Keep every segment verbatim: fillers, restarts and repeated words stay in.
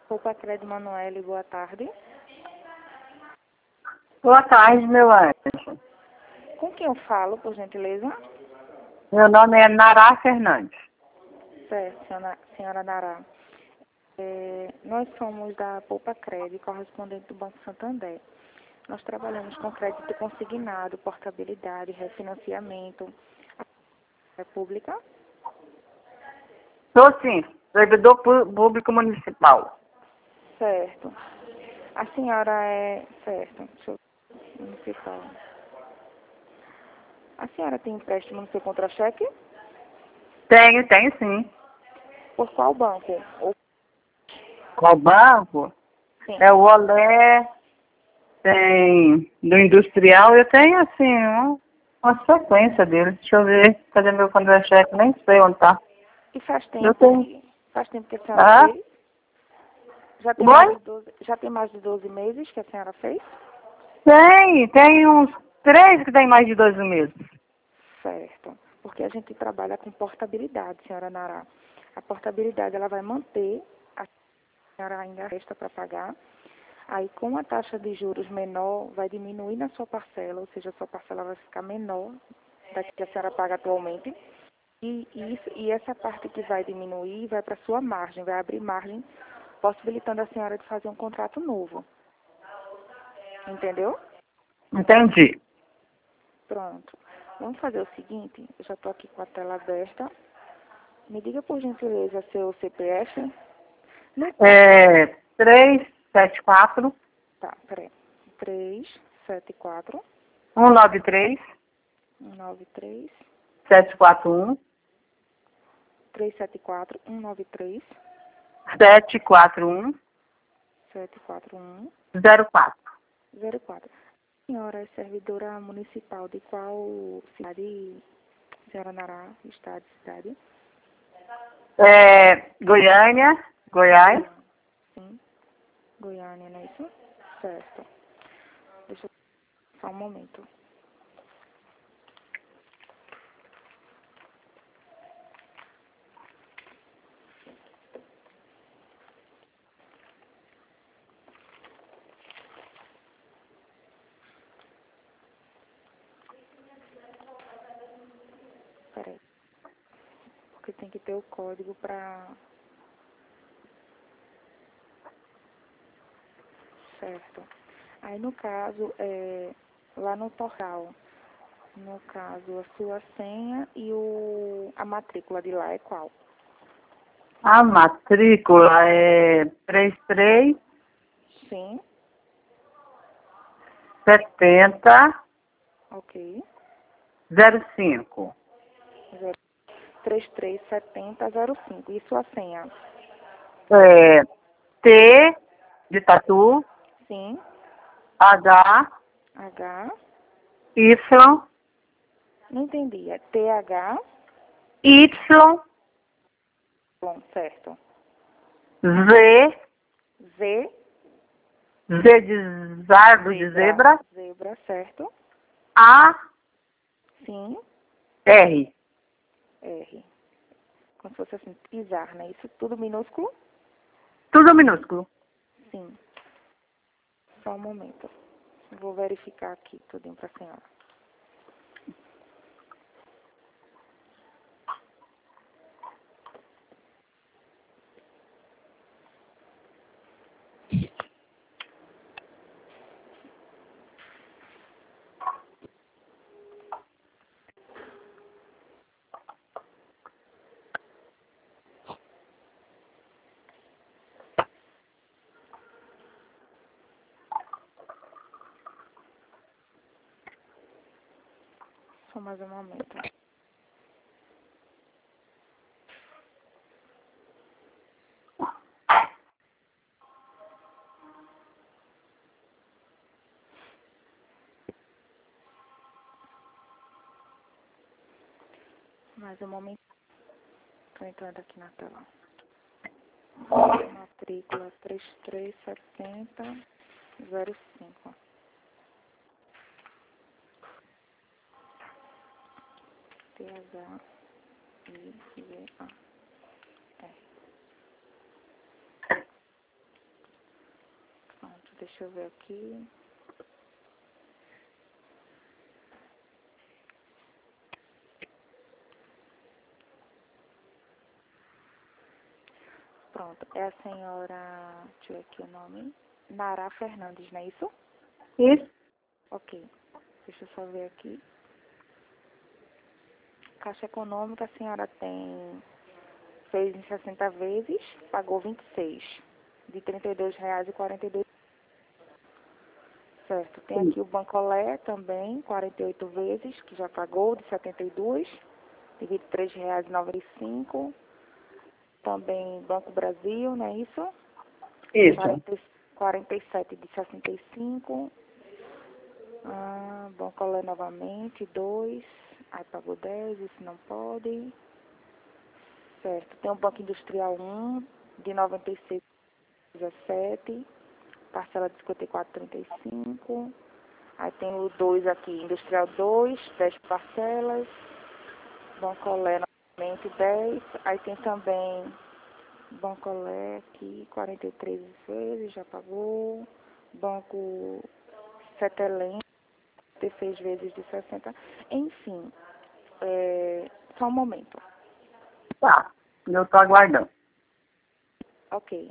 Poupa Crédito Manoel, boa tarde. Boa tarde, meu anjo. Com quem eu falo, por gentileza? Meu nome é Nará Fernandes. Certo, senhora, senhora Nará. É, nós somos da Poupa Crédito, correspondente do Banco Santander. Nós trabalhamos com crédito consignado, portabilidade, refinanciamento. A pública? Sou sim, servidor pu- público municipal. Certo. A senhora é... Certo. Deixa eu... Municipal. A senhora tem empréstimo no seu contra-cheque? Tenho, tenho sim. Por qual banco? Ou... Qual banco? Sim. É o Olé, tem do industrial, eu tenho assim, uma, uma sequência dele. Deixa eu ver, cadê meu contra-cheque? Nem sei onde tá. E faz Eu tempo tenho. que... Faz tempo que a senhora Ah? fez? Já tem mais de Oi? doze, já tem mais de doze meses que a senhora fez? Tem, tem uns três que tem mais de dois meses. Certo. Porque a gente trabalha com portabilidade, senhora Nará. A portabilidade, ela vai manter, a senhora ainda resta para pagar. Aí, com a taxa de juros menor, vai diminuir na sua parcela, ou seja, a sua parcela vai ficar menor da que a senhora paga atualmente. E, isso, e essa parte que vai diminuir vai para a sua margem, vai abrir margem, possibilitando a senhora de fazer um contrato novo. Entendeu? Entendi. Pronto. Vamos fazer o seguinte, eu já estou aqui com a tela aberta. Me diga, por gentileza, seu C P F. No... É três sete quatro, Tá, peraí. três sete quatro, um nove três, um nove três, sete quatro um, três sete quatro, um nove três, sete quatro um, sete quatro um, zero quatro. zero quatro. A senhora é servidora municipal de qual cidade, senhora Nará, estado, cidade? É, Goiânia, Goiás. Sim, Goiânia, não é isso? Certo. Deixa eu... Só um momento. Peraí. Porque tem que ter o código para... Certo. Aí, no caso, é, lá no portal, no caso, a sua senha e o, a matrícula de lá é qual? A matrícula é três três Sim, setenta ok. zero cinco. três três setenta zero cinco. E sua senha? É, T de tatu, Sim, H, H, Y, não entendi, é T H, Y, bom, certo. Z, Z, Z de zardo, de zebra, zebra, certo. A, Sim, R. R. Como se fosse assim, pisar, né? Isso tudo minúsculo? Tudo minúsculo. Sim. Só um momento. Vou verificar aqui tudinho para a senhora. Só mais um momento. Mais um momento. Estou entrando aqui na tela. Matrícula três três setenta zero cinco. T H I V A R. Deixa eu ver aqui. Pronto, é a senhora, deixa eu ver aqui o nome, Nara Fernandes, não é isso? Isso. Ok, deixa eu só ver aqui. Caixa Econômica, a senhora tem, fez em sessenta vezes, pagou vinte e seis, de trinta e dois reais e quarenta e dois centavos. Certo, tem aqui o Bancolé também, quarenta e oito vezes, que já pagou, de setenta e dois, de vinte e três reais e noventa e cinco centavos. Também Banco Brasil, não é isso? Isso. quarenta e sete de sessenta e cinco. Ah, Bancolé novamente, dois. Aí pagou dez, isso não pode. Certo. Tem o Banco Industrial um, de noventa e seis, dezessete. Parcela de cinquenta e quatro, trinta e cinco. Aí tem o dois aqui, Industrial dois, dez parcelas. Bancolé novamente, dez. Aí tem também Bancolé aqui, quarenta e três vezes, já pagou. Banco Setelém, trinta e seis vezes de sessenta. Enfim, é, só um momento. Tá, eu tô aguardando. Ok.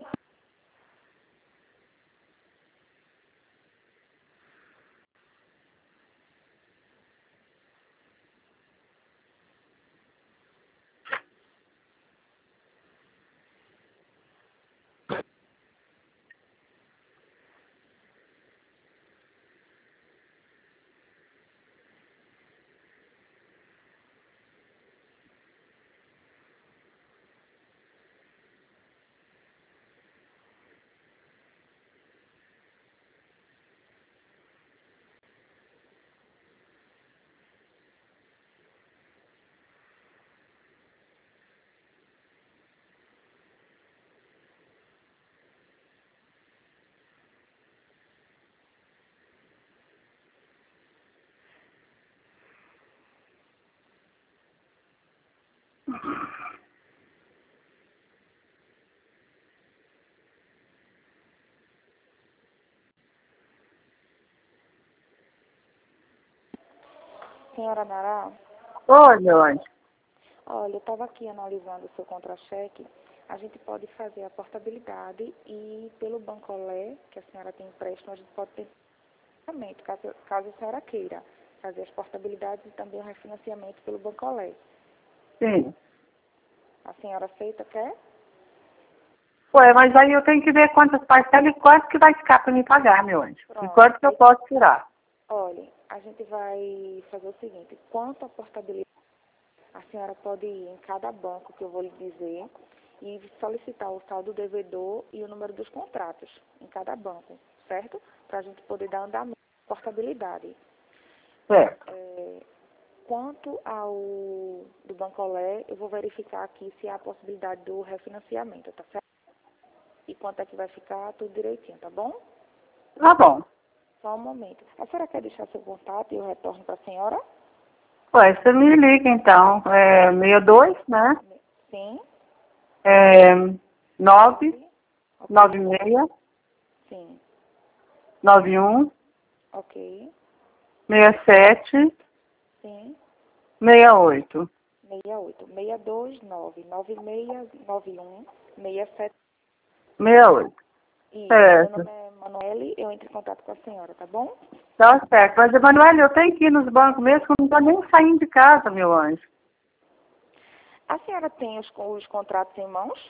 Senhora Nara, Oi, meu anjo. olha, eu estava aqui analisando o seu contra-cheque. A gente pode fazer a portabilidade e pelo Bancolé, que a senhora tem empréstimo, a gente pode ter financiamento, caso, caso a senhora queira fazer as portabilidades e também o refinanciamento pelo Bancolé. Sim. A senhora aceita, quer? Ué, mas aí eu tenho que ver quantas parcelas e quanto que vai ficar para me pagar, meu anjo. E Pronto. quanto que eu posso tirar. Olha, a gente vai fazer o seguinte, quanto à portabilidade, a senhora pode ir em cada banco que eu vou lhe dizer e solicitar o saldo devedor e o número dos contratos em cada banco, certo? Para a gente poder dar andamento à portabilidade. Certo. É, quanto ao do Bancolé, eu vou verificar aqui se há a possibilidade do refinanciamento, tá certo? E quanto é que vai ficar, tudo direitinho, tá bom? Tá bom. Só um momento. A senhora quer deixar seu contato e eu retorno para a senhora? Ué, você me liga então. É sessenta e dois, né? Sim. É nove, nove Ok. seis, Sim. nove um, Ok. seis sete, Sim. seis oito. seis oito. seis dois nove nove seis nove um seis sete. seis oito. Isso. Meu Certo. nome é Manoele. Eu entro em contato com a senhora, tá bom? Tá certo. Mas, Emanuele, eu tenho que ir nos bancos mesmo, que eu não tô nem saindo de casa, meu anjo. A senhora tem os, os contratos em mãos?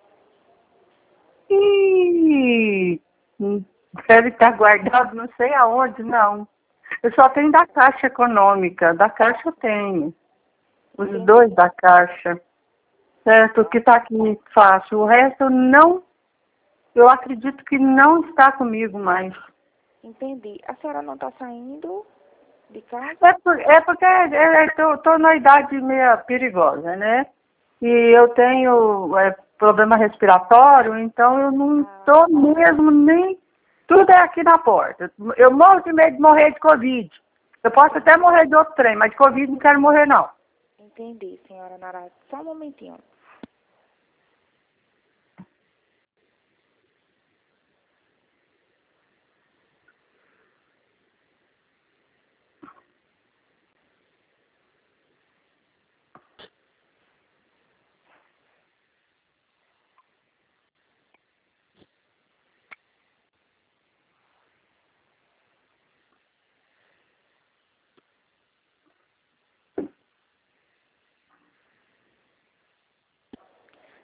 Ih, deve estar guardado não sei aonde, não. Eu só tenho da Caixa Econômica. Da Caixa eu tenho. Os Entendi. dois da Caixa. Certo? O que está aqui fácil. O resto eu não, eu acredito que não está comigo mais. Entendi. A senhora não está saindo de casa? É, por, é porque eu estou na idade meio perigosa, né? E eu tenho é, problema respiratório, então eu não estou mesmo nem... Tudo é aqui na porta. Eu morro de medo de morrer de Covid. Eu posso até morrer de outro trem, mas de Covid não quero morrer, não. Entendi, senhora Nara. Só um momentinho.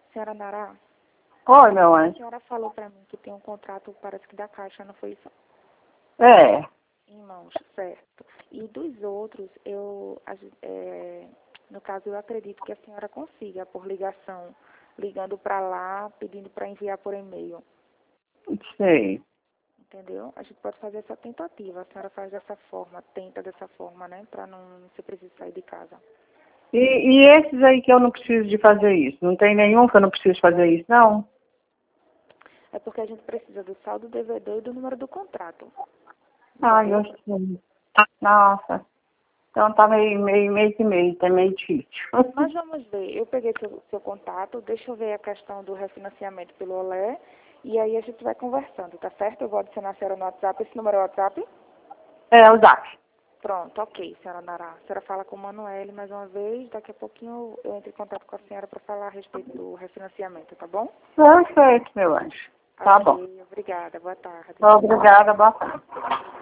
Senhora Nara, Oi, meu a anjo. senhora falou para mim que tem um contrato, parece que da Caixa, não foi isso? É. Em mãos, certo. E dos outros, eu, a gen- é, no caso, eu acredito que a senhora consiga, por ligação, ligando para lá, pedindo para enviar por e-mail. Sei. Entendeu? A gente pode fazer essa tentativa. A senhora faz dessa forma, tenta dessa forma, né? Para não ser preciso sair de casa. E, e esses aí que eu não preciso de fazer isso? Não tem nenhum que eu não preciso fazer isso, não? É porque a gente precisa do saldo do devedor e do número do contrato. Ai, eu Entendeu? sei. Nossa. Então tá meio, meio, meio que meio, tá meio difícil. Mas vamos ver. Eu peguei seu, seu contato, deixa eu ver a questão do refinanciamento pelo Olé. E aí a gente vai conversando, tá certo? Eu vou adicionar a senhora no WhatsApp. Esse número é o WhatsApp? É, o Zap. Pronto, ok, senhora Nará. A senhora fala com o Manuel mais uma vez. Daqui a pouquinho eu entro em contato com a senhora para falar a respeito do refinanciamento, tá bom? Perfeito, meu anjo. Tá bom. Ok, obrigada. Boa tarde. Obrigada, boa tarde.